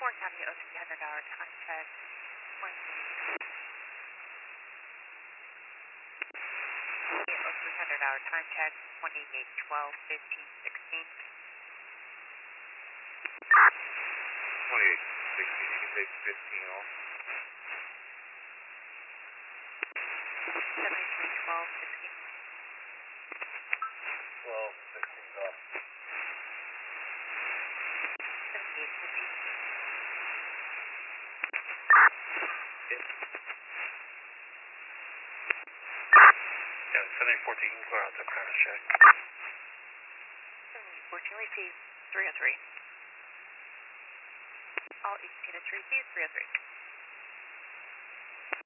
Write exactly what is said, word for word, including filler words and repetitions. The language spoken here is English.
Fourth Avenue, oh three hundred hour time check. oh three hundred hour time check. twenty-eight twelve fifteen sixteen. twenty-eight sixteen. You can take fifteen off. seventy-three twelve sixteen. twelve sixteen off. seventy-eight fifty. Yeah, seventy fourteen, you can clear out the clearance check. seventy-eight fourteen, receive three oh three. All eighteen is received, three oh three.